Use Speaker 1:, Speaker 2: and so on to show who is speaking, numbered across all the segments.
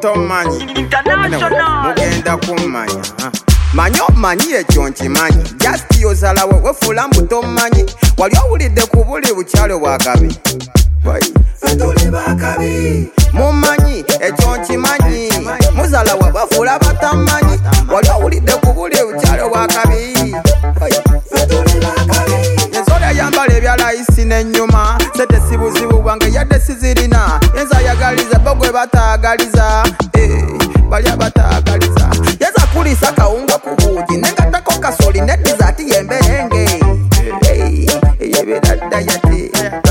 Speaker 1: tomanyi mugenda kumanya manyo manyi ekyo nkimanyi just yozalawe wefula mbu tomanyi wali owulidde ku buli bukyalo bwakabi fetuli bakabi mumanyi ekyo nkimanyi muzalawe wefula batamanyi wali owulidde ku buli bukyalo bwakabi fetuli bakabi ensolo eyambala ebyalayisi n'ennyuma sete sibuzibu bwange yadde sizirina yenza ayagaliza bogwe bataagaliza bali abataagaliza yeza kulisa kawunga ku buugi nengatako kasoli nedizati yemberenge yeberadda yate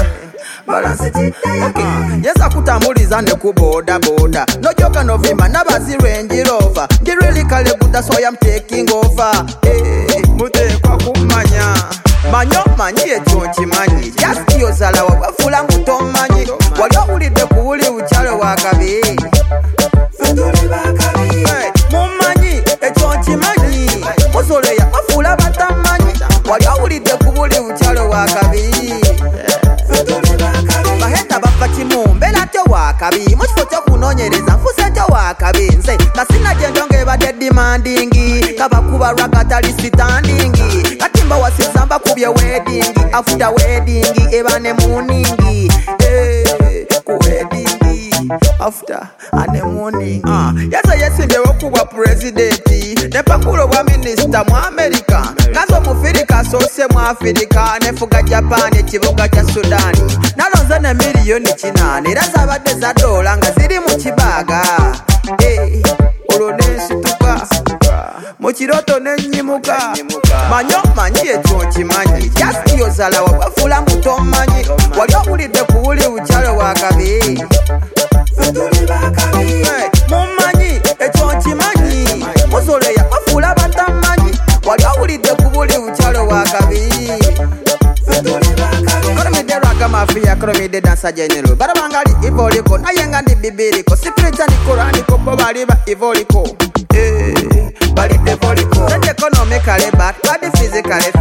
Speaker 1: yeza kutambuliza ne ku boda boda nojoka novimba nabazi Range Rover ngirili kale buda so I am taking over mutekwa kumanya manyo manyi ekyo nkimanyi just yozalawe wefula mbu tomanyi wali owulidde ku buli bukyalo bwakabi fetuli bakabi mumanyi ekyo nkimanyi muzoleya wefula batamanyi wali owulidde ku buli bukyalo bwakabi fetuli bakabi baheta bafa kimu mbeera tyo wakabi mu kifo ky'okunoonyereza nfuse ntyo wakabi nze nga sina gyendo ng'ebadde demandingi kabakuba rwakatali sitandingi katimba wasiza mbakubye wedding after wedding eba ne morning ku wedding after and morning yasa yesimbyewo kubwa president ne pakulo bwa minister mu America ngazo mufirika asose mu Africa nefuga Japan ekibuga kya Sudani nalonze ne miliyoni 8 era zabadde za dola nga ziri mu kibaga olonensituka mukiroto nenyimuka manyo manyi ekyo nkimanyi just yozalawe wefula mbu tomanyi wali owulidde ku buli bukyalo bwakabi fetuli bakabi mumanyi ekyo nkimanyi muzoleya wefula batamanyi wali owulidde ku buli bukyalo bwakabi fetuli bakabi kolomide rwaga mafia kolomide dansa general barabangali ivoliko naye nga ndi bibiriko sipirica ni koraniko bo bali ba ivoliko bali devoliko not economically but body physically